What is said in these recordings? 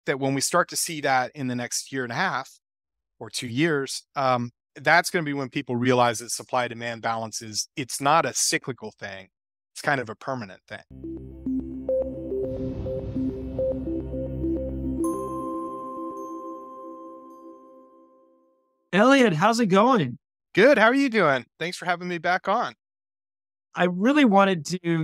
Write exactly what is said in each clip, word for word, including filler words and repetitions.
that when we start to see that in the next year and a half or two years, um, that's going to be when people realize that supply demand balance is, it's not a cyclical thing. It's kind of a permanent thing. Elliot, how's it going? Good. How are you doing? Thanks for having me back on. I really wanted to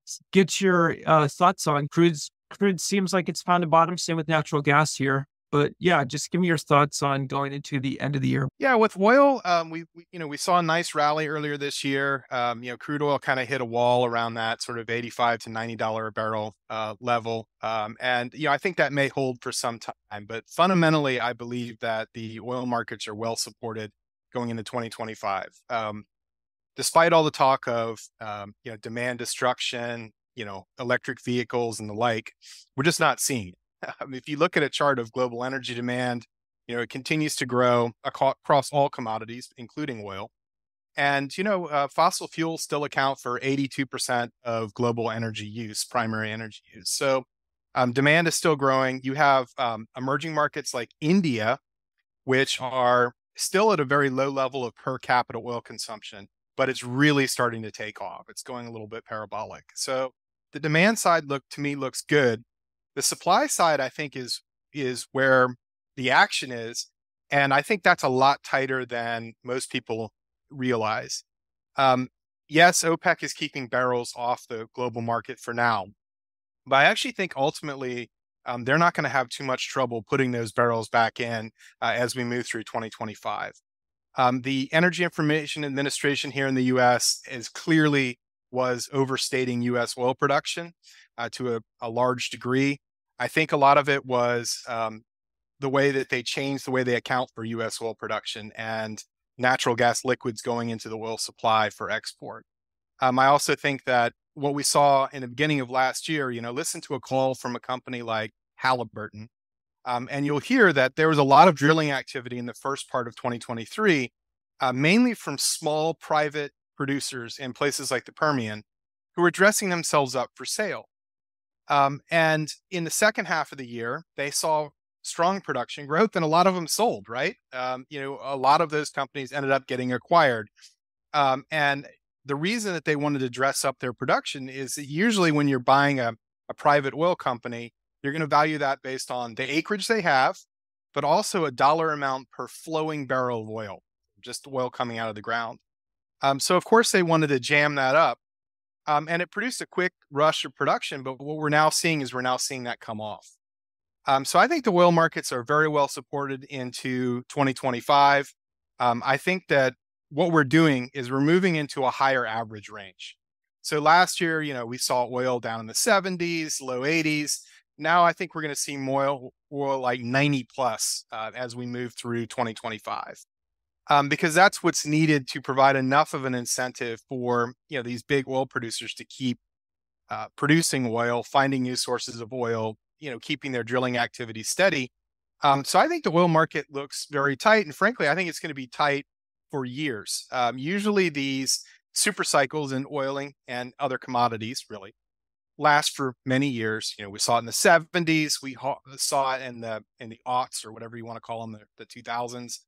get your uh, thoughts on crude. Crude seems like it's found a bottom. Same with natural gas here. But yeah, just give me your thoughts on going into the end of the year. Yeah, with oil, um, we, we you know we saw a nice rally earlier this year. Um, you know, crude oil kind of hit a wall around that sort of eighty-five to ninety dollar a barrel uh, level, um, and you know I think that may hold for some time. But fundamentally, I believe that the oil markets are well supported going into twenty twenty-five. Um, despite all the talk of um, you know demand destruction, you know electric vehicles and the like, we're just not seeing it. I mean, if you look at a chart of global energy demand, you know it continues to grow aco- across all commodities, including oil. And you know, uh, fossil fuels still account for eighty-two percent of global energy use, primary energy use. So um, demand is still growing. You have um, emerging markets like India, which are still at a very low level of per capita oil consumption, but it's really starting to take off. It's going a little bit parabolic. So the demand side look to me looks good. The supply side, I think, is is where the action is, and I think that's a lot tighter than most people realize. Um, yes, OPEC is keeping barrels off the global market for now, but I actually think ultimately um, they're not going to have too much trouble putting those barrels back in uh, as we move through twenty twenty-five. Um, the Energy Information Administration here in the U S is clearly was overstating U S oil production uh, to a, a large degree. I think a lot of it was um, the way that they changed the way they account for U S oil production and natural gas liquids going into the oil supply for export. Um, I also think that what we saw in the beginning of last year, you know, listen to a call from a company like Halliburton, um, and you'll hear that there was a lot of drilling activity in the first part of twenty twenty-three, uh, mainly from small private producers in places like the Permian who were dressing themselves up for sale. Um, and in the second half of the year, they saw strong production growth and a lot of them sold, right? Um, you know, a lot of those companies ended up getting acquired. Um, and the reason that they wanted to dress up their production is that usually when you're buying a, a private oil company, you're going to value that based on the acreage they have, but also a dollar amount per flowing barrel of oil, just oil coming out of the ground. Um, so, of course, they wanted to jam that up. Um, and it produced a quick rush of production. But what we're now seeing is we're now seeing that come off. Um, so I think the oil markets are very well supported into twenty twenty-five. Um, I think that what we're doing is we're moving into a higher average range. So last year, you know, we saw oil down in the seventies, low eighties. Now I think we're going to see oil, oil like ninety plus uh, as we move through twenty twenty-five. Um, because that's what's needed to provide enough of an incentive for you know these big oil producers to keep uh, producing oil, finding new sources of oil, you know, keeping their drilling activity steady. Um, so I think the oil market looks very tight, and frankly, I think it's going to be tight for years. Um, usually, these super cycles in oiling and other commodities really last for many years. You know, we saw it in the seventies, we ha- saw it in the in the aughts or whatever you want to call them, the, the two thousands.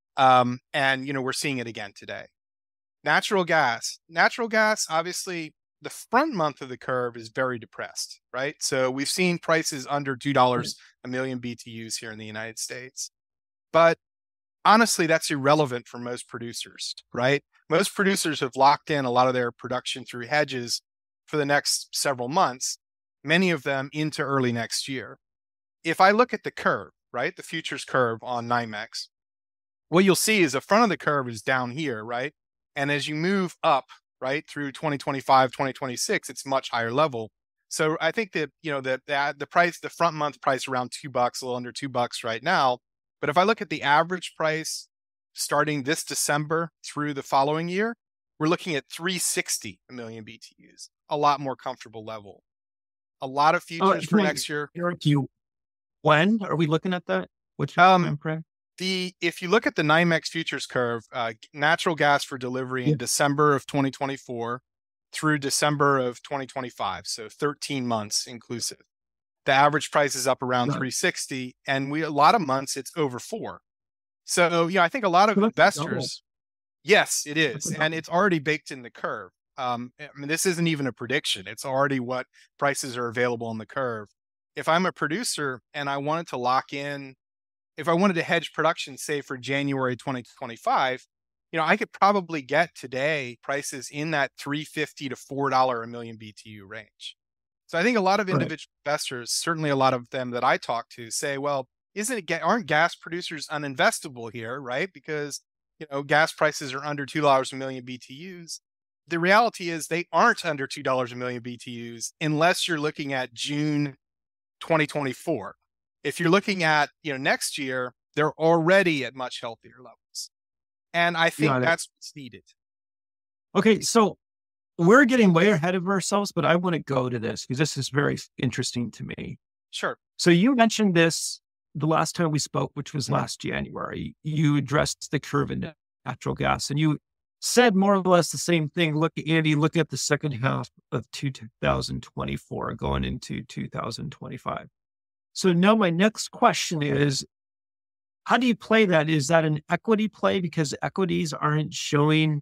Um, and, you know, we're seeing it again today. Natural gas. Natural gas, obviously, the front month of the curve is very depressed, right? So we've seen prices under two dollars a million B T Us here in the United States. But honestly, that's irrelevant for most producers, right? Most producers have locked in a lot of their production through hedges for the next several months, many of them into early next year. If I look at the curve, right, the futures curve on NYMEX, what you'll see is the front of the curve is down here, right? And as you move up, right, through twenty twenty-five, twenty twenty-six, it's much higher level. So I think that, you know, that the, the price, the front month price around two bucks, a little under two bucks right now. But if I look at the average price starting this December through the following year, we're looking at three sixty a million B T Us, a lot more comfortable level. A lot of Oh, futures for next year. Eric, you, when are we looking at that? What's your Um, time frame? The if you look at the NYMEX futures curve, uh, natural gas for delivery Yeah. in December of twenty twenty-four through December of twenty twenty-five, so thirteen months inclusive. The average price is up around Right. three sixty, and we a lot of months it's over four. So, you know, I think a lot of So that's a double. investors, yes, it That's is, a and double. it's already baked in the curve. Um, I mean, this isn't even a prediction. It's already what prices are available on the curve. If I'm a producer and I wanted to lock in, if I wanted to hedge production, say for January twenty twenty-five, you know, I could probably get today prices in that three fifty to four dollars a million B T U range. So I think a lot of Right. individual investors, certainly a lot of them that I talk to, say, well, isn't it ga- aren't gas producers uninvestable here, right? Because you know gas prices are under two dollars a million B T Us. The reality is they aren't under two dollars a million B T Us unless you're looking at June twenty twenty-four. If you're looking at you know next year, they're already at much healthier levels, and I think Got it. that's what's needed. Okay. So we're getting way ahead of ourselves, but I want to go to this because this is very f- interesting to me. Sure. So you mentioned this the last time we spoke, which was Mhm. last January. You addressed the curve in natural gas and you said more or less the same thing. Look, Andy, look at the second half of two thousand twenty-four going into two thousand twenty-five. So now my next question is, how do you play that? Is that an equity play? Because equities aren't showing,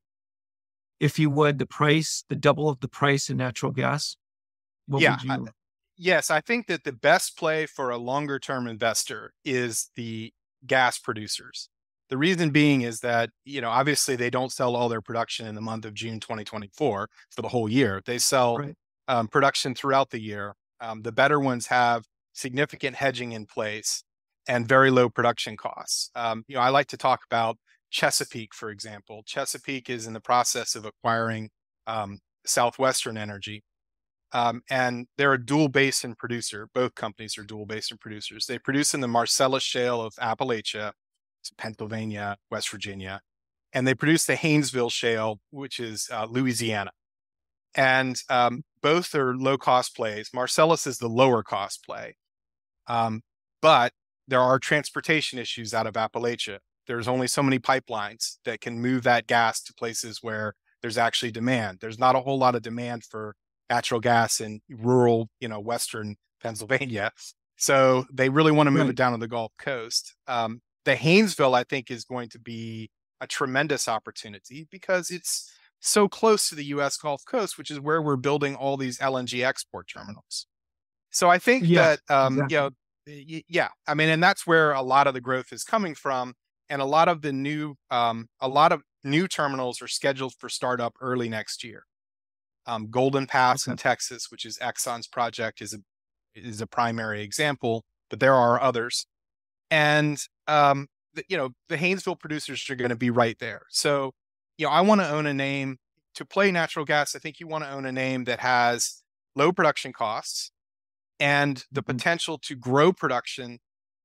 if you would, the price, the double of the price in natural gas. What Yeah. would you? Yes, I think that the best play for a longer term investor is the gas producers. The reason being is that, you know, obviously they don't sell all their production in the month of June twenty twenty-four for the whole year. They sell Right. um, production throughout the year. Um, the better ones have significant hedging in place and very low production costs. Um, you know, I like to talk about Chesapeake, for example. Chesapeake is in the process of acquiring um, Southwestern Energy, um, and they're a dual basin producer. Both companies are dual basin producers. They produce in the Marcellus Shale of Appalachia, Pennsylvania, West Virginia, and they produce the Haynesville Shale, which is uh, Louisiana. And um, both are low cost plays. Marcellus is the lower cost play, um, but there are transportation issues out of Appalachia. There's only so many pipelines that can move that gas to places where there's actually demand. There's not a whole lot of demand for natural gas in rural, you know, Western Pennsylvania. So they really want to move it Right. down to the Gulf Coast. Um, the Haynesville, I think, is going to be a tremendous opportunity because it's so close to the U S Gulf Coast, which is where we're building all these L N G export terminals. So I think Yeah, that um, you exactly. know, y- yeah, I mean, and that's where a lot of the growth is coming from, and a lot of the new, um, a lot of new terminals are scheduled for startup early next year. Um, Golden Pass Okay. in Texas, which is Exxon's project, is a is a primary example, but there are others, and um, the, you know, the Haynesville producers are going to be right there. So, you know, I want to own a name to play natural gas. I think you want to own a name that has low production costs and the Mhm. potential to grow production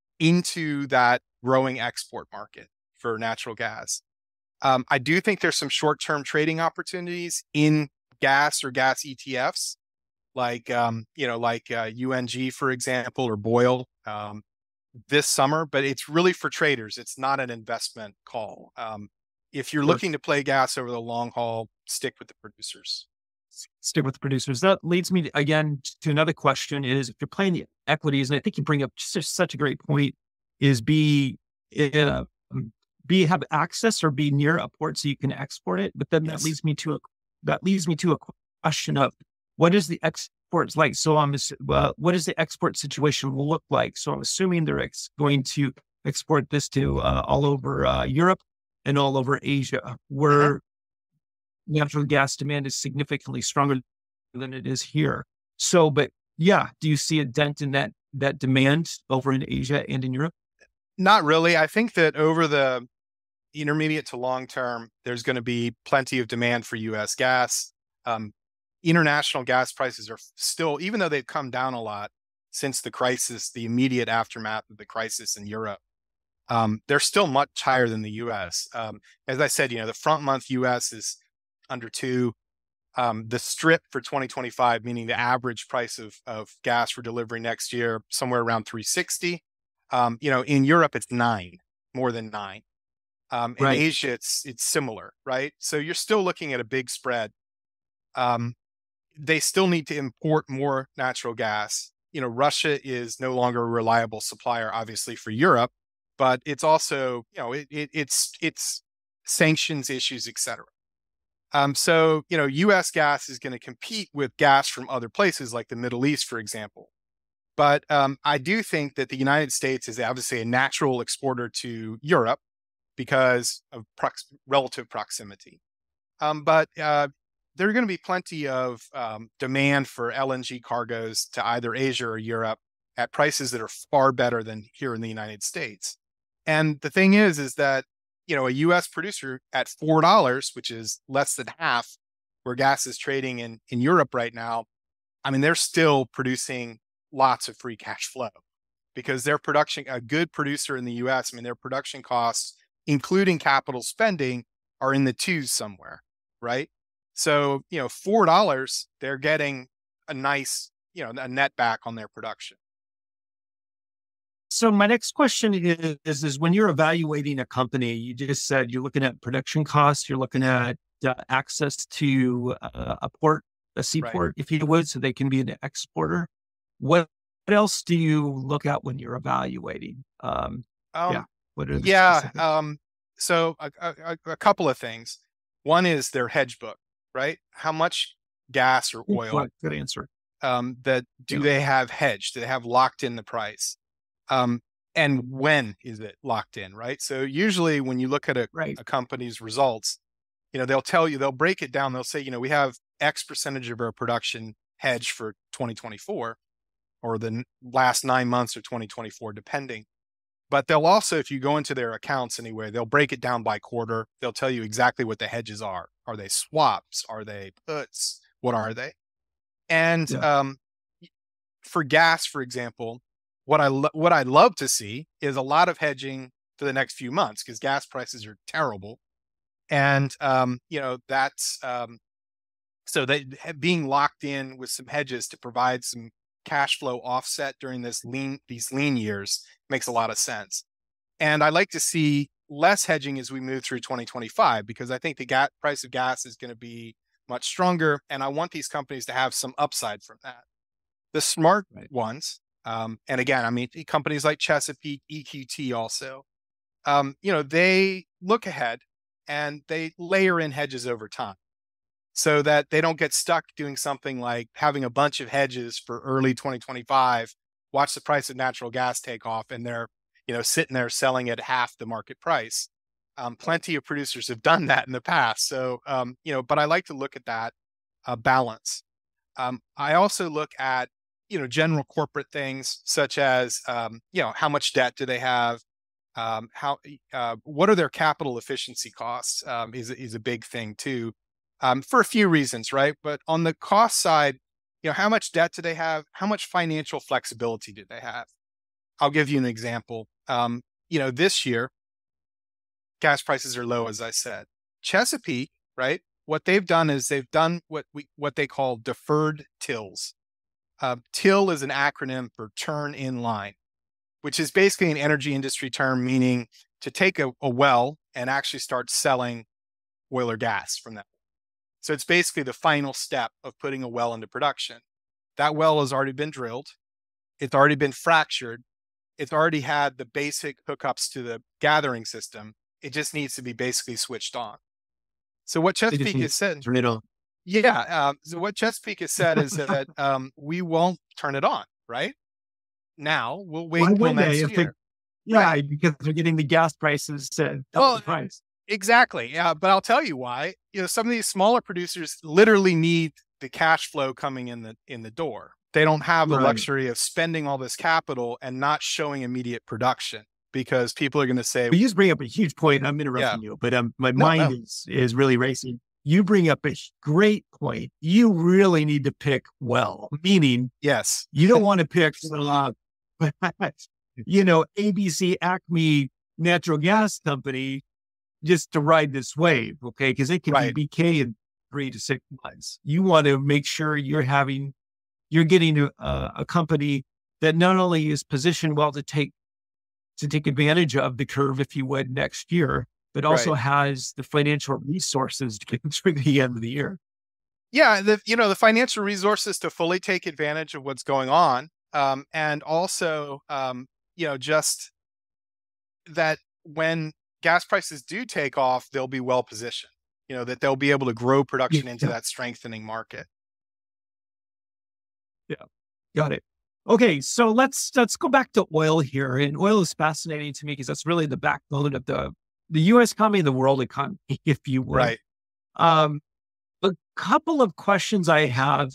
into that growing export market for natural gas. Um, I do think there's some short-term trading opportunities in gas or gas E T Fs, like um, you know, like uh, U N G, for example, or Boyle um, this summer. But it's really for traders. It's not an investment call. Um, if you're Sure. looking to play gas over the long haul, stick with the producers. Stick with the producers. That leads me to, again to another question is if you're playing the equities, and I think you bring up just such a great point, is be uh, um, be have access or be near a port so you can export it. But then that Yes. leads me to a that leads me to a question of what is the exports like? So I'm ass- uh, what does the export situation look like? So I'm assuming they're ex- going to export this to uh, all over uh, Europe and all over Asia, Mhm. where natural gas demand is significantly stronger than it is here. So, but yeah, do you see a dent in that that demand over in Asia and in Europe? Not really. I think that over the intermediate to long term, there's going to be plenty of demand for U S gas. Um, international gas prices are still, even though they've come down a lot since the crisis, the immediate aftermath of the crisis in Europe, um, they're still much higher than the U S. Um, as I said, you know, the front month U S is under two. Um, the strip for twenty twenty-five, meaning the average price of, of gas for delivery next year, somewhere around three sixty. Um, you know, in Europe, it's nine, more than nine. Um, in Right. Asia, it's it's similar, right? So you're still looking at a big spread. Um, they still need to import more natural gas. you know, Russia is no longer a reliable supplier, obviously, for Europe, but it's also, you know, it, it, it's it's sanctions issues, et cetera. Um, so, you know, U S gas is going to compete with gas from other places like the Middle East, for example. But um, I do think that the United States is obviously a natural exporter to Europe because of prox- relative proximity. Um, but uh, there are going to be plenty of um, demand for L N G cargoes to either Asia or Europe at prices that are far better than here in the United States. And the thing is, is that, you know, a U S producer at four dollars, which is less than half where gas is trading in, in Europe right now, I mean, they're still producing lots of free cash flow because their production, a good producer in the U S, I mean, their production costs, including capital spending, are in the twos somewhere, right? So, you know, four dollars, they're getting a nice, you know, a net back on their production. So my next question is, is, is when you're evaluating a company, you just said you're looking at production costs, you're looking at uh, access to uh, a port, a Right. seaport, if you would, so they can be an exporter. What, what else do you look at when you're evaluating? Um, Um, yeah. What are the yeah. specific? Um, so a, a, a couple of things. One is their hedge book, right? How much gas or oil Good, good answer. um, that do Yeah. they have hedged? Do they have locked in the price? Um, and when is it locked in, right? So usually when you look at a, Right. a company's results, you know, they'll tell you, they'll break it down. They'll say, you know, we have X percentage of our production hedged for twenty twenty-four or the n- last nine months of twenty twenty-four, depending. But they'll also, if you go into their accounts anyway, they'll break it down by quarter. They'll tell you exactly what the hedges are. Are they swaps? Are they puts? What are they? And Yeah. um, for gas, for example, what I lo- what I'd love to see is a lot of hedging for the next few months because gas prices are terrible, and um, you know that's um, so that being locked in with some hedges to provide some cash flow offset during this lean these lean years makes a lot of sense. And I like to see less hedging as we move through twenty twenty-five because I think the gas price of gas is going to be much stronger, and I want these companies to have some upside from that. The smart Right. ones, um, and again, I mean, companies like Chesapeake, E Q T also, um, you know, they look ahead and they layer in hedges over time so that they don't get stuck doing something like having a bunch of hedges for early twenty twenty-five, watch the price of natural gas take off, and they're, you know, sitting there selling at half the market price. Um, plenty of producers have done that in the past. So, um, you know, but I like to look at that uh, balance. Um, I also look at, you know, general corporate things such as, um, you know, how much debt do they have? Um, how, uh, what are their capital efficiency costs? Um, is is a big thing too, um, for a few reasons, right? But on the cost side, you know, how much debt do they have? How much financial flexibility do they have? I'll give you an example. Um, you know, this year, gas prices are low, as I said. Chesapeake, right? What they've done is they've done what we what they call deferred tills. Uh, TIL is an acronym for turn in line, which is basically an energy industry term meaning to take a, a well and actually start selling oil or gas from that. So it's basically the final step of putting a well into production. That well has already been drilled. It's already been fractured. It's already had the basic hookups to the gathering system. It just needs to be basically switched on. So what They just Chesapeake need has said, to turn it on. yeah. Um, so what Chesapeake has said is that um, we won't turn it on. Right now, we'll wait Why until would they next if they, year. yeah, Right. because they're getting the gas prices to double Well, the price. exactly. Yeah, but I'll tell you why. You know, some of these smaller producers literally need the cash flow coming in the in the door. They don't have the Right. luxury of spending all this capital and not showing immediate production because people are going to say, But you just bring up a huge point. I'm yeah, interrupting you, but um, my no, mind no, is is really racing. You bring up a great point. You really need to pick well, meaning yes, you don't want to pick, uh, you know, A B C Acme Natural Gas Company just to ride this wave, okay? Because it can right, be B K in three to six months. You want to make sure you're having, you're getting a, a company that not only is positioned well to take to take advantage of the curve, if you would, next year, but also right. has the financial resources to get through the end of the year. Yeah, the you know the financial resources to fully take advantage of what's going on. Um, and also, um, you know, just that when gas prices do take off, they'll be well positioned, you know, that they'll be able to grow Yeah. production into that strengthening market. Yeah. Got it. Okay, so let's let's go back to oil here. And oil is fascinating to me because that's really the backbone of the the U S economy, the world economy, if you would. Right. Um, a couple of questions I have.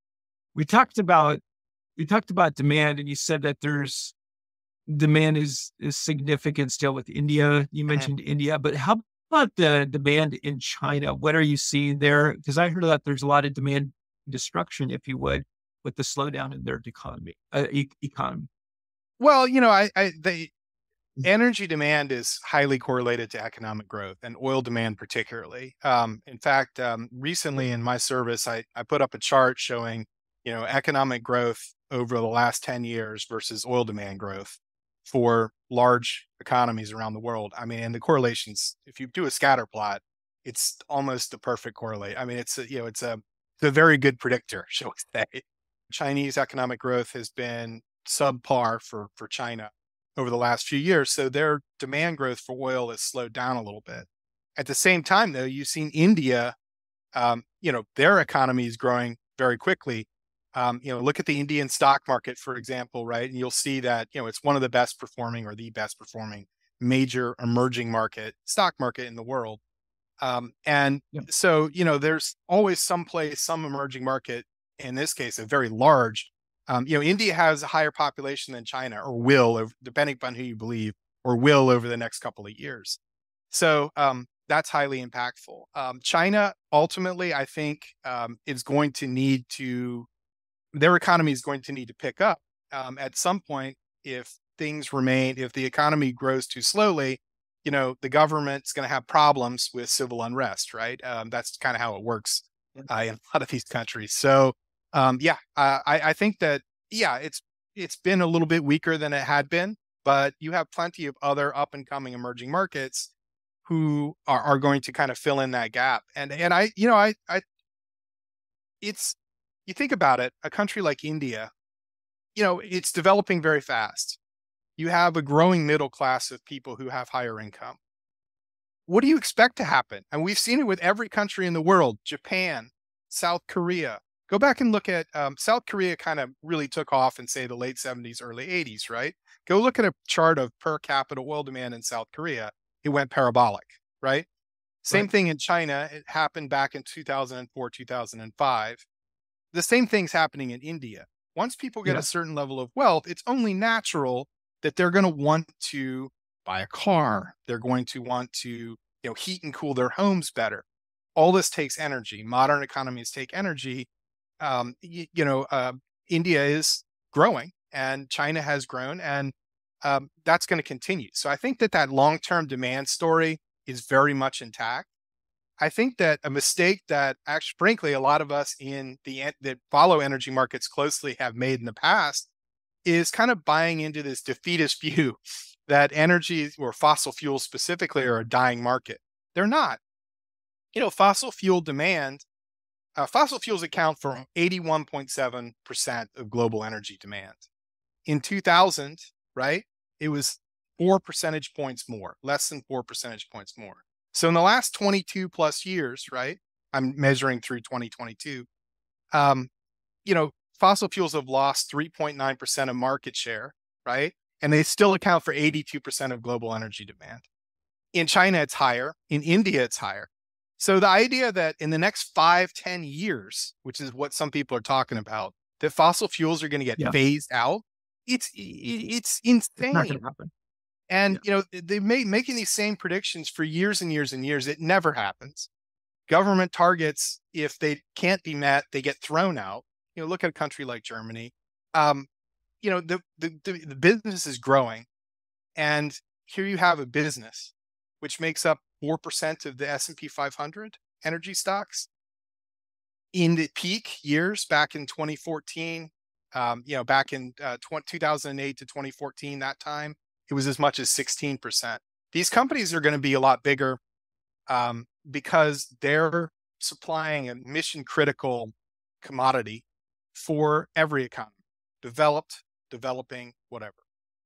We talked about we talked about demand, and you said that there's demand is is significant still with India. You Mhm. mentioned India, but how about the demand in China? What are you seeing there? Because I heard that there's a lot of demand destruction, if you would, with the slowdown in their economy. Uh, e- economy. Well, you know, I, I the energy demand is highly correlated to economic growth and oil demand particularly. Um, in fact, um, recently in my service, I, I put up a chart showing, you know, economic growth over the last ten years versus oil demand growth for large economies around the world. I mean, and the correlations, if you do a scatter plot, it's almost the perfect correlate. I mean, it's a, you know, it's a, it's a very good predictor, shall we say. Chinese economic growth has been subpar for, for China over the last few years. So their demand growth for oil has slowed down a little bit. At the same time, though, you've seen India, um, you know, their economy is growing very quickly. Um, you know, look at the Indian stock market, for example, right? And you'll see that, you know, it's one of the best performing or the best performing major emerging market stock market in the world. Um, and Yeah. so, you know, there's always some place, some emerging market, in this case, a very large. Um, you know, India has a higher population than China, or will, ov- depending upon who you believe, or will over the next couple of years. So um, that's highly impactful. Um, China ultimately, I think, um, is going to need to, their economy is going to need to pick up um, at some point if things remain, if the economy grows too slowly. You know, the government's going to have problems with civil unrest, right? Um, that's kind of how it works uh, in a lot of these countries. So, um, yeah, uh, I, I think that yeah, it's it's been a little bit weaker than it had been, but you have plenty of other up and coming emerging markets who are, are going to kind of fill in that gap. And and I, you know, I I it's you think about it, a country like India, you know, it's developing very fast. You have a growing middle class of people who have higher income. What do you expect to happen? And we've seen it with every country in the world, Japan, South Korea. Go back and look at um, South Korea kind of really took off in, say, the late seventies, early eighties, right? Go look at a chart of per capita oil demand in South Korea. It went parabolic, right? Same Right. thing in China. It happened back in two thousand four, two thousand five. The same thing's happening in India. Once people get a Yeah. certain level of wealth, it's only natural that they're going to want to buy a car. They're going to want to, you know, heat and cool their homes better. All this takes energy. Modern economies take energy. Um, y- you know, uh, India is growing and China has grown, and um, that's going to continue. So I think that that long-term demand story is very much intact. I think that a mistake that actually, frankly, a lot of us in the en- that follow energy markets closely have made in the past is kind of buying into this defeatist view that energy or fossil fuels specifically are a dying market. They're not. You know, fossil fuel demand, uh, fossil fuels account for eighty-one point seven percent of global energy demand. In two thousand, right, it was four percentage points more, less than four percentage points more. So in the last twenty-two plus years, right, I'm measuring through twenty twenty-two, um, you know, fossil fuels have lost three point nine percent of market share, right? And they still account for eighty-two percent of global energy demand. In China, it's higher. In India, it's higher. So the idea that in the next five, ten years, which is what some people are talking about, that fossil fuels are going to get Yeah. phased out, it's it's It's not going insane. to happen. And Yeah. you know, they make making these same predictions for years and years and years. It never happens. Government targets, if they can't be met, they get thrown out. You know, look at a country like Germany. Um, you know, the, the the the business is growing, and here you have a business which makes up four percent of the S and P five hundred energy stocks in the peak years back in twenty fourteen. Um, you know, back in uh, two thousand eight to twenty fourteen, that time it was as much as sixteen percent. These companies are going to be a lot bigger um, because they're supplying a mission critical commodity for every economy. developed, developing, whatever.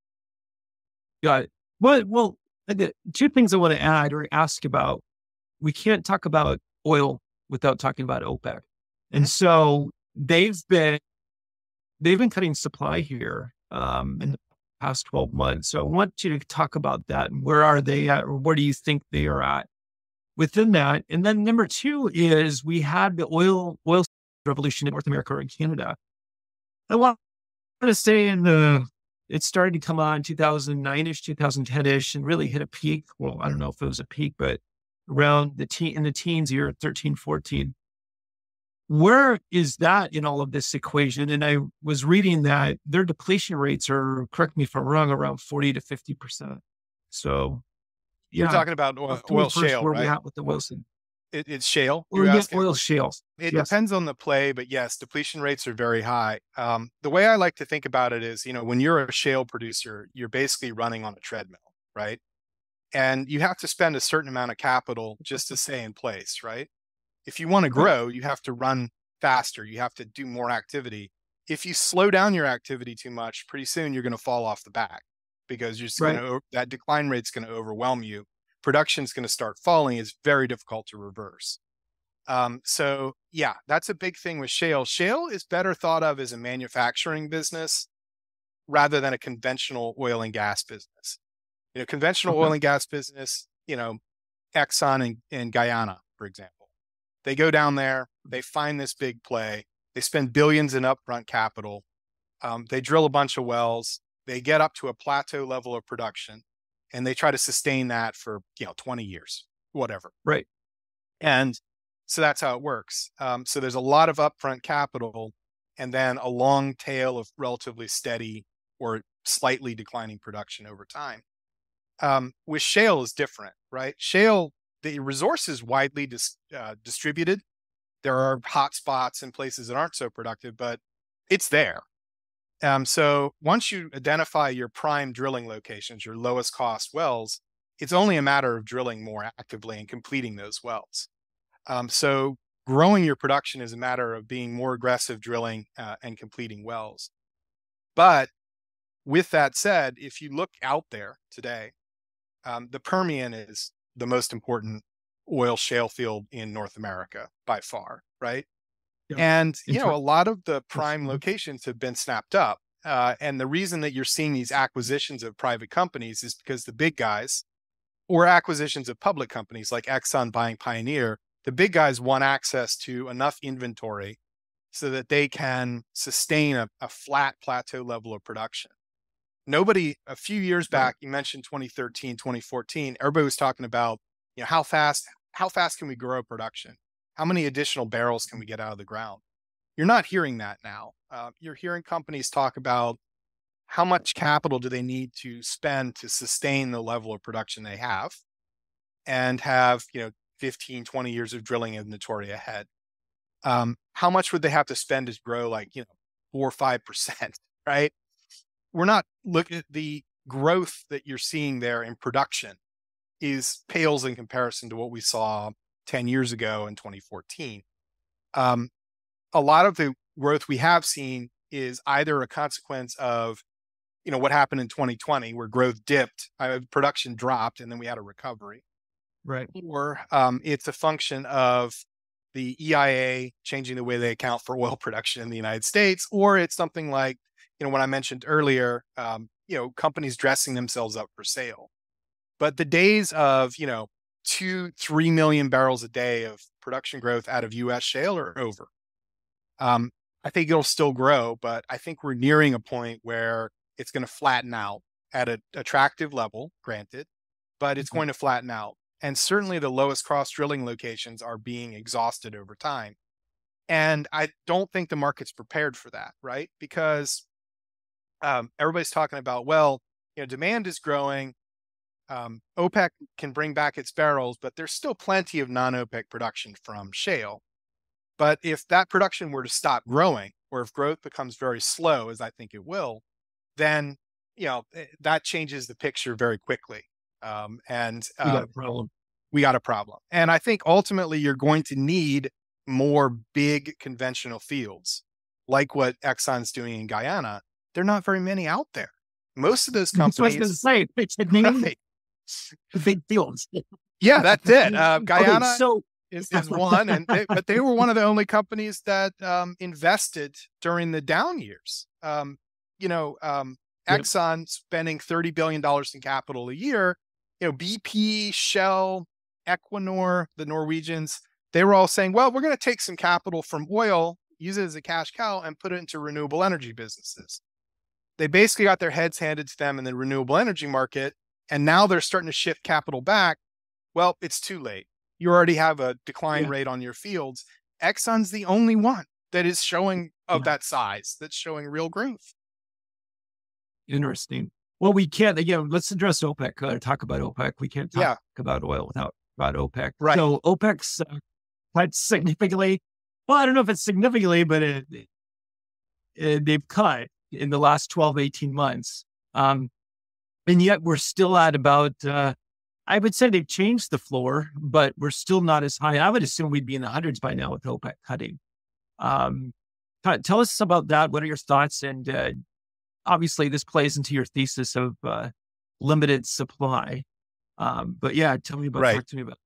Got it. Well, well, uh, the two things I want to add or ask about. We can't talk about oil without talking about OPEC. hmm And so they've been they've been cutting supply here um, in the past twelve months. So I want you to talk about that. And where are they at, or where do you think they are at within that? And then number two is we had the oil oil revolution in North America or in Canada. I want to say in the it started to come on two thousand nine-ish, two thousand ten-ish, and really hit a peak. Well, I don't know if it was a peak, but around the teen in the teens year, thirteen, fourteen. Where is that in all of this equation? And I was reading that their depletion rates are, correct me if I'm wrong, around forty to fifty percent. So You're yeah, talking about oil, talk to me oil first shale, where we right? at with the Wilson. It, it's shale. Or You're yeah, asking. oil shales. It Yes. depends on the play, but yes, depletion rates are very high. Um, the way I like to think about it is, you know, when you're a shale producer, you're basically running on a treadmill, right? And you have to spend a certain amount of capital just to stay in place, right? If you want to Right. grow, you have to run faster. You have to do more activity. If you slow down your activity too much, pretty soon you're going to fall off the back because you're just Right. going to, that decline rate's going to overwhelm you. Production's going to start falling. It's very difficult to reverse. Um, so yeah, that's a big thing with shale. Shale is better thought of as a manufacturing business rather than a conventional oil and gas business. You know, conventional Okay. oil and gas business, you know, Exxon in, in Guyana, for example, they go down there, they find this big play, they spend billions in upfront capital, um, they drill a bunch of wells, they get up to a plateau level of production, and they try to sustain that for, you know, twenty years, whatever. Right. And so that's how it works. Um, so there's a lot of upfront capital and then a long tail of relatively steady or slightly declining production over time. Um, with shale is different, right? Shale, the resource is widely dis, uh, distributed. There are hot spots in places that aren't so productive, but it's there. Um, so once you identify your prime drilling locations, your lowest cost wells, it's only a matter of drilling more actively and completing those wells. Um, so growing your production is a matter of being more aggressive drilling uh, and completing wells. But with that said, if you look out there today, um, the Permian is the most important oil shale field in North America by far, right? Yeah. And, you know, Inter- a lot of the prime Mhm. locations have been snapped up. Uh, and the reason that you're seeing these acquisitions of private companies is because the big guys or acquisitions of public companies like Exxon buying Pioneer, the big guys want access to enough inventory so that they can sustain a, a flat plateau level of production. Nobody, a few years back, you mentioned twenty thirteen, twenty fourteen, everybody was talking about, you know, how fast, how fast can we grow production? How many additional barrels can we get out of the ground? You're not hearing that now. Uh, you're hearing companies talk about how much capital do they need to spend to sustain the level of production they have and have, you know, fifteen, twenty years of drilling inventory ahead. Um, how much would they have to spend to grow like, you know, four or five percent, right? We're not looking at the growth that you're seeing there in production is pales in comparison to what we saw ten years ago in twenty fourteen. Um, a lot of the growth we have seen is either a consequence of, you know, what happened in twenty twenty where growth dipped, uh, production dropped, and then we had a recovery. Right. Or um, it's a function of the E I A changing the way they account for oil production in the United States, or it's something like, you know, what I mentioned earlier, um, you know, companies dressing themselves up for sale. But the days of, you know, two, three million barrels a day of production growth out of U S shale are over. Um, I think it'll still grow, but I think we're nearing a point where it's going to flatten out at an attractive level, granted, but it's Mhm. going to flatten out. And certainly the lowest cost drilling locations are being exhausted over time. And I don't think the market's prepared for that, right? Because um, everybody's talking about, well, you know, demand is growing. Um, OPEC can bring back its barrels, but there's still plenty of non-OPEC production from shale. But if that production were to stop growing, or if growth becomes very slow, as I think it will, then, you know, eh, that changes the picture very quickly. Um, and We got uh, a problem. we got a problem. And I think ultimately you're going to need more big conventional fields, like what Exxon's doing in Guyana, There are not very many out there. Most of those That's what I was companies, going to say. It's a name, right? big fields. Yeah, that's it. Uh, Okay, Guyana so is, is one, and they, but they were one of the only companies that um, invested during the down years. Um, you know, um, yep. Exxon spending thirty billion dollars in capital a year. You know, B P, Shell, Equinor, the Norwegians, they were all saying, well, we're going to take some capital from oil, use it as a cash cow, and put it into renewable energy businesses. They basically got their heads handed to them in the renewable energy market, and now they're starting to shift capital back. Well, it's too late. You already have a decline Yeah. rate on your fields. Exxon's the only one that is showing of Yeah. that size, that's showing real growth. Interesting. Well, we can't, again, let's address OPEC, uh, talk about OPEC. We can't talk Yeah. about oil without about OPEC. Right. So OPEC's uh, cut significantly. Well, I don't know if it's significantly, but it, it, they've cut in the last twelve, eighteen months. Um, and yet we're still at about, uh, I would say they've changed the floor, but we're still not as high. I would assume we'd be in the hundreds by now with OPEC cutting. Um, t- tell us about that. What are your thoughts? And uh, obviously this plays into your thesis of uh, limited supply. Um, but yeah, tell me about, Right. talk to me about.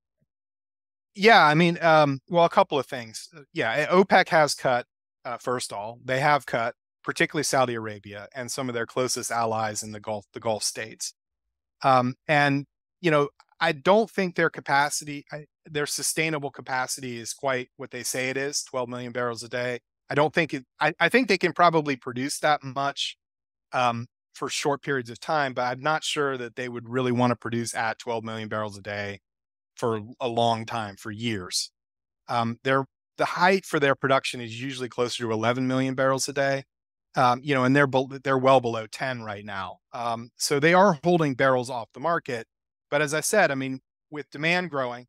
Yeah, I mean, um, well, a couple of things. Yeah, OPEC has cut, uh, first of all, they have cut, particularly Saudi Arabia and some of their closest allies in the Gulf, the Gulf states. Um, and, you know, I don't think their capacity, I, their sustainable capacity is quite what they say it is, twelve million barrels a day. I don't think it, I, I think they can probably produce that much um, for short periods of time, but I'm not sure that they would really want to produce at twelve million barrels a day for a long time, for years. Um, their, the height for their production is usually closer to eleven million barrels a day. Um, you know, and they're, they're well below ten right now. Um, so they are holding barrels off the market. But as I said, I mean, with demand growing,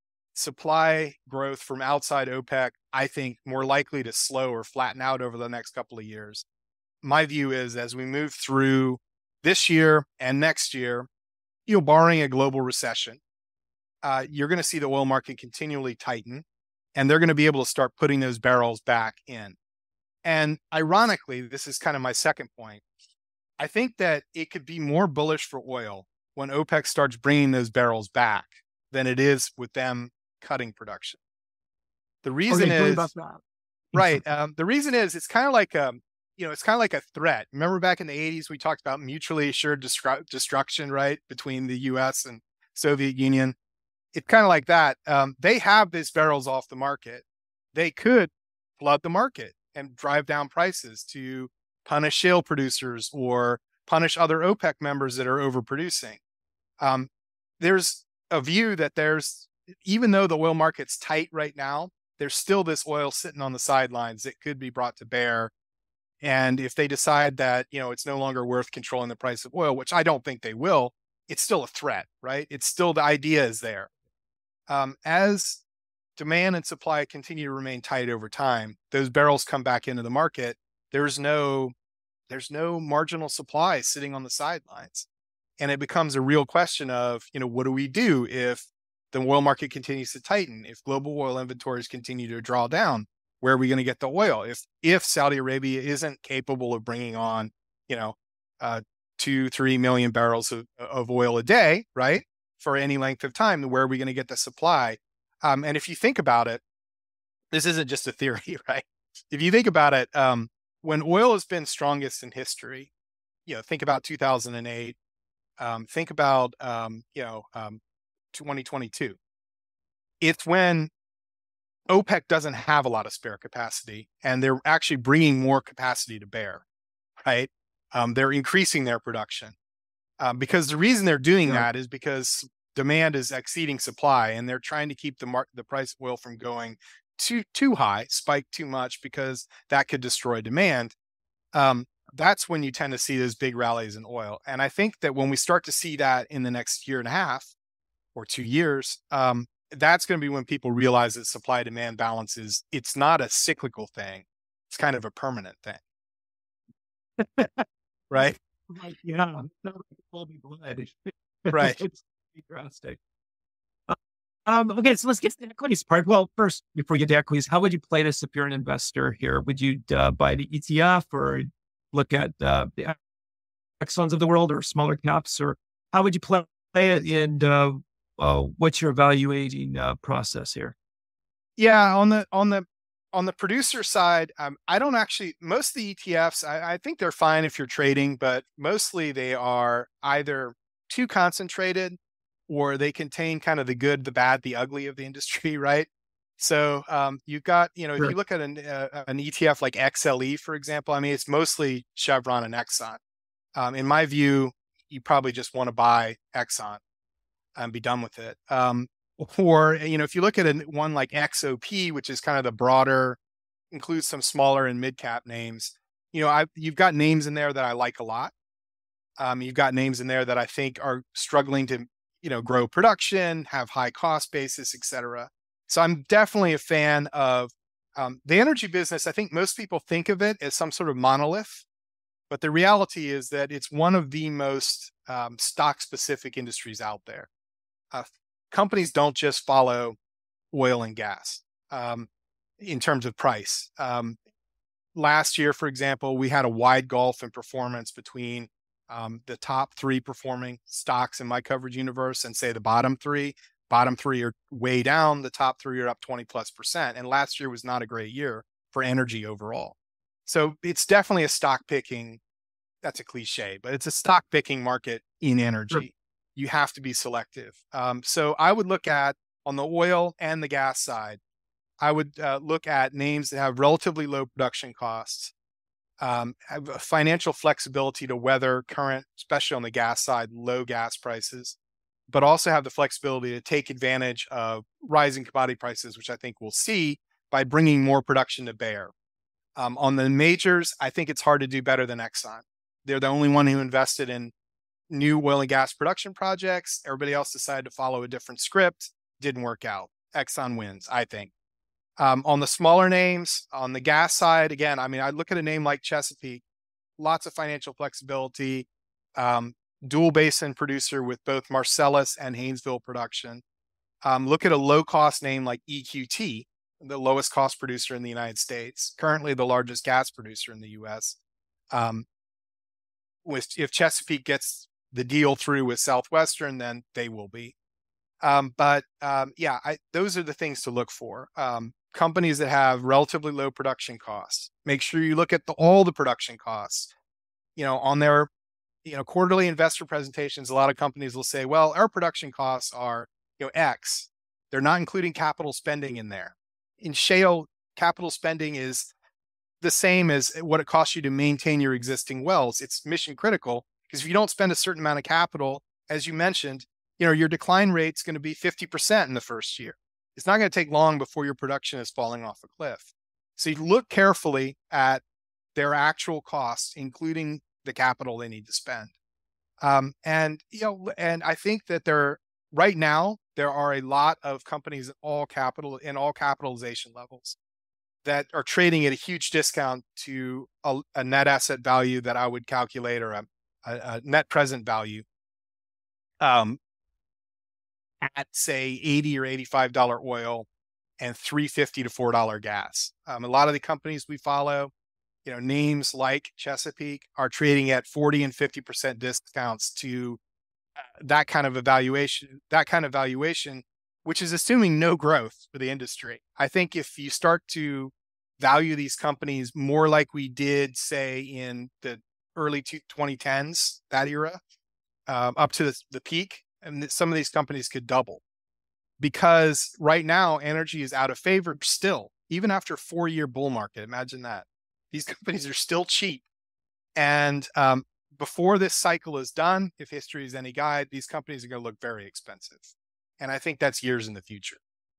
supply growth from outside OPEC, I think more likely to slow or flatten out over the next couple of years. My view is as we move through this year and next year, you know, barring a global recession, uh, you're going to see the oil market continually tighten, and they're going to be able to start putting those barrels back in. And ironically, this is kind of my second point. I think that it could be more bullish for oil when OPEC starts bringing those barrels back than it is with them cutting production. The reason Okay, is, about that. right. Um, the reason is it's kind of like, um, you know, it's kind of like a threat. Remember back in the eighties, we talked about mutually assured destru- destruction, right? Between the U S and Soviet Union. It's kind of like that. Um, they have these barrels off the market. They could flood the market and drive down prices to punish shale producers or punish other OPEC members that are overproducing. Um, there's a view that there's, even though the oil market's tight right now, there's still this oil sitting on the sidelines that could be brought to bear. And if they decide that, you know, it's no longer worth controlling the price of oil, which I don't think they will, it's still a threat, right? It's still, the idea is there. Um, as demand and supply continue to remain tight over time, those barrels come back into the market. There's no, there's no marginal supply sitting on the sidelines. And it becomes a real question of, you know, what do we do if the oil market continues to tighten? If global oil inventories continue to draw down, where are we going to get the oil? If, if Saudi Arabia isn't capable of bringing on, you know, uh, two, three million barrels of, of oil a day, right? For any length of time, where are we going to get the supply? Um, and if you think about it, this isn't just a theory, right? If you think about it, um, when oil has been strongest in history, you know, think about two thousand eight, um, think about, um, you know, um, twenty twenty-two. It's when OPEC doesn't have a lot of spare capacity and they're actually bringing more capacity to bear, right? Um, they're increasing their production. Um, because the reason they're doing Yeah. that is because demand is exceeding supply, and they're trying to keep the mar- the price of oil from going too too high, spike too much, because that could destroy demand. Um, that's when you tend to see those big rallies in oil. And I think that when we start to see that in the next year and a half or two years, um, that's going to be when people realize that supply demand balance is, it's not a cyclical thing. It's kind of a permanent thing. Right? Like, yeah, that will be blood. Right. It's drastic. Uh, Um, okay, so let's get to the equities part. Well, first, before we get to equities, how would you play this if you're an investor here? Would you uh, buy the E T F or look at uh, the Exxons of the world or smaller caps, or how would you play it? And uh, uh, what's your evaluating uh, process here? Yeah, on the on the on the producer side, um, I don't actually. Most of the E T Fs, I, I think they're fine if you're trading, but mostly they are either too concentrated or they contain kind of the good, the bad, the ugly of the industry, right? So um, you've got, you know, if Sure. you look at an uh, an E T F like X L E, for example, I mean, it's mostly Chevron and Exxon. Um, in my view, you probably just want to buy Exxon and be done with it. Um, or, you know, if you look at a, one like X O P, which is kind of the broader, includes some smaller and mid cap names, you know, I, you've got names in there that I like a lot. Um, you've got names in there that I think are struggling to, you know, grow production, have high cost basis, et cetera. So I'm definitely a fan of um, the energy business. I think most people think of it as some sort of monolith, but the reality is that it's one of the most um, stock specific industries out there. Uh, companies don't just follow oil and gas um, in terms of price. Um, last year, for example, we had a wide gulf in performance between um, the top three performing stocks in my coverage universe and say the bottom three. Bottom three are way down. The top three are up twenty plus percent. And last year was not a great year for energy overall. So it's definitely a stock picking. That's a cliche, but it's a stock picking market in Sure. energy. You have to be selective. Um, so I would look at on the oil and the gas side, I would uh, look at names that have relatively low production costs, um, have a financial flexibility to weather current, especially on the gas side, low gas prices, but also have the flexibility to take advantage of rising commodity prices, which I think we'll see by bringing more production to bear. Um, on the majors, I think it's hard to do better than Exxon. They're the only one who invested in new oil and gas production projects. Everybody else decided to follow a different script. Didn't work out. Exxon wins, I think. Um, on the smaller names, on the gas side, again, I mean, I look at a name like Chesapeake, lots of financial flexibility, um, dual basin producer with both Marcellus and Haynesville production. Um, look at a low cost name like E Q T, the lowest cost producer in the United States, currently the largest gas producer in the U S. Um, with if Chesapeake gets the deal through with Southwestern, then they will be. Um, but um, yeah, I, those are the things to look for. Um, companies that have relatively low production costs. Make sure you look at the, all the production costs. You know, on their you know quarterly investor presentations, a lot of companies will say, "Well, our production costs are you know X." They're not including capital spending in there. In shale, capital spending is the same as what it costs you to maintain your existing wells. It's mission critical because if you don't spend a certain amount of capital, as you mentioned, you know, your decline rate's going to be fifty percent in the first year. It's not going to take long before your production is falling off a cliff. So you look carefully at their actual costs, including the capital they need to spend. Um, and, you know, and I think that there, right now, there are a lot of companies at all capital in all capitalization levels that are trading at a huge discount to a, a net asset value that I would calculate or a, a, a net present value um, at say eighty or eighty-five dollars oil and three fifty to four dollars gas. Um, a lot of the companies we follow, you know, names like Chesapeake are trading at forty and fifty percent discounts to that kind of evaluation, that kind of valuation, which is assuming no growth for the industry. I think if you start to value these companies more like we did, say, in the early twenty tens, that era, um, up to the, the peak, and some of these companies could double. Because right now, energy is out of favor still, even after a four-year bull market. Imagine that. These companies are still cheap. And um, before this cycle is done, if history is any guide, these companies are going to look very expensive. And I think that's years in the future.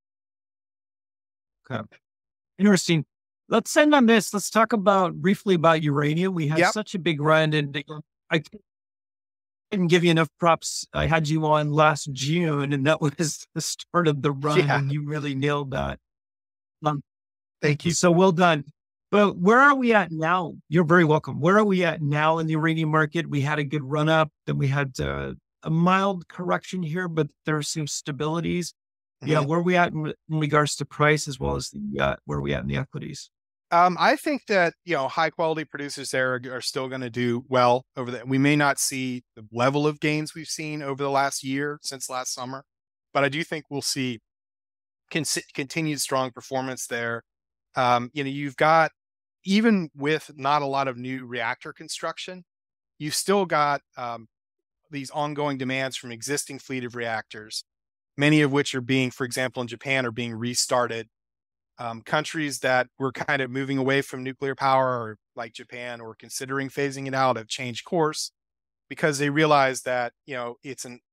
Okay. Interesting. Let's end on this. Let's talk about briefly about uranium. We had Yep. such a big run, and I didn't give you enough props. I had you on last June, and that was the start of the run, Yeah. and you really nailed that. Um, Thank you. So well done. But where are we at now? You're very welcome. Where are we at now in the uranium market? We had a good run up, then we had uh, a mild correction here, but there are some stabilities. Yeah, Mhm. where are we at in, in regards to price as well as the uh, where are we at in the equities? Um, I think that, you know, high quality producers there are, are still going to do well over that. We may not see the level of gains we've seen over the last year since last summer, but I do think we'll see con- continued strong performance there. Um, you know, you've got, even with not a lot of new reactor construction, you've still got um, these ongoing demands from existing fleet of reactors, many of which are being, for example, in Japan, are being restarted. Um, countries that were kind of moving away from nuclear power, or like Japan, or considering phasing it out, have changed course because they realize that, you know, it's an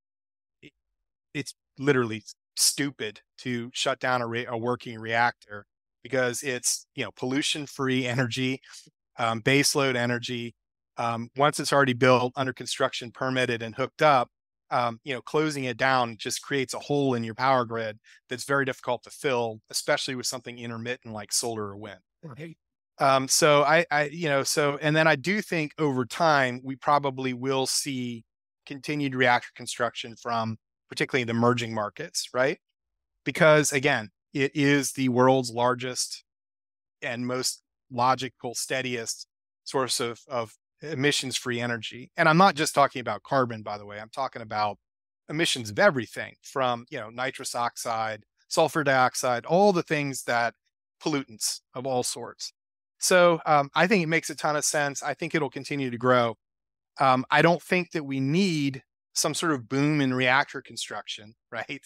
it's literally stupid to shut down a, re- a working reactor because it's, you know, pollution free energy, um, baseload energy. Um, once it's already built, under construction, permitted, and hooked up, um, you know, closing it down just creates a hole in your power grid that's very difficult to fill, especially with something intermittent like solar or wind. Right. Um, so I, I, you know, so, and then I do think over time, we probably will see continued reactor construction from particularly the emerging markets, right? Because again, it is the world's largest and most logical, steadiest source of, of emissions free energy. And I'm not just talking about carbon, by the way, I'm talking about emissions of everything from, you know, nitrous oxide, sulfur dioxide, all the things that pollutants of all sorts. So um, I think it makes a ton of sense. I think it'll continue to grow. Um, I don't think that we need some sort of boom in reactor construction, right,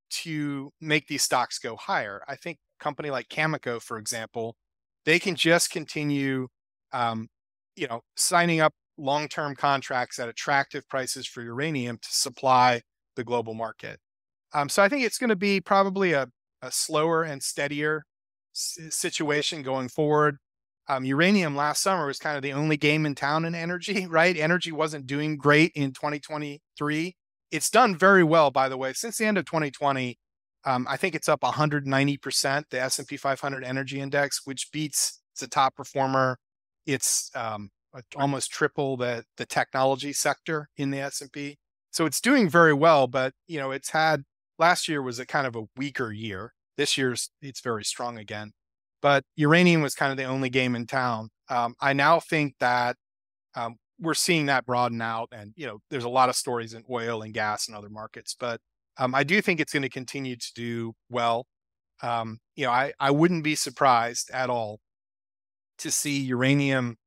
to make these stocks go higher. I think a company like Cameco, for example, they can just continue, um, you know, signing up long-term contracts at attractive prices for uranium to supply the global market. Um, so I think it's going to be probably a, a slower and steadier s- situation going forward. Um, uranium last summer was kind of the only game in town in energy, right? Energy wasn't doing great in twenty twenty-three. It's done very well, by the way. Since the end of twenty twenty, um, I think it's up one hundred ninety percent, the S and P five hundred Energy Index, which beats the top performer. It's um, almost triple the, the technology sector in the S and P. So it's doing very well, but, you know, it's had, last year was a kind of a weaker year. This year's, it's very strong again. But uranium was kind of the only game in town. Um, I now think that um, we're seeing that broaden out, and, you know, there's a lot of stories in oil and gas and other markets, but um, I do think it's going to continue to do well. Um, you know, I, I wouldn't be surprised at all to see uranium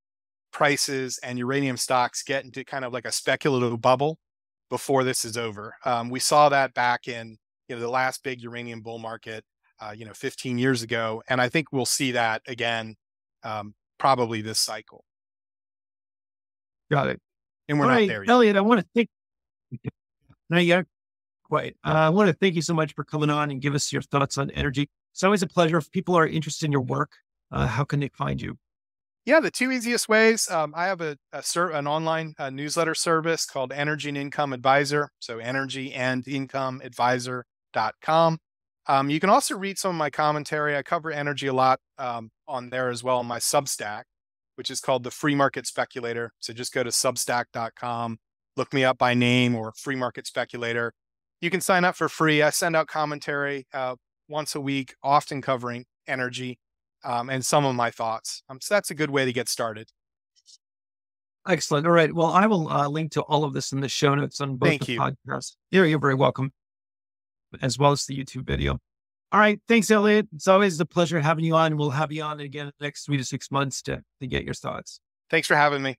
prices and uranium stocks get into kind of like a speculative bubble before this is over. Um, we saw that back in, you know, the last big uranium bull market, uh, you know, fifteen years ago. And I think we'll see that again, um, probably this cycle. Got it. And we're All not right, there yet. Elliot, I want to thank no, yeah, quite. Uh, I want to thank you so much for coming on and give us your thoughts on energy. It's always a pleasure. If people are interested in your work, uh, how can they find you? Yeah, the two easiest ways. Um, I have a, a ser- an online uh, newsletter service called Energy and Income Advisor. So energy and income advisor dot com. Um, you can also read some of my commentary. I cover energy a lot um, on there as well on my Substack, which is called the Free Market Speculator. So just go to substack dot com, look me up by name or Free Market Speculator. You can sign up for free. I send out commentary uh, once a week, often covering energy. Um, and some of my thoughts. Um, so that's a good way to get started. Excellent. All right. Well, I will uh, link to all of this in the show notes on both Thank the you. podcasts. You're, you're very welcome, as well as the YouTube video. All right. Thanks, Elliot. It's always a pleasure having you on. We'll have you on again next three to six months to, to get your thoughts. Thanks for having me.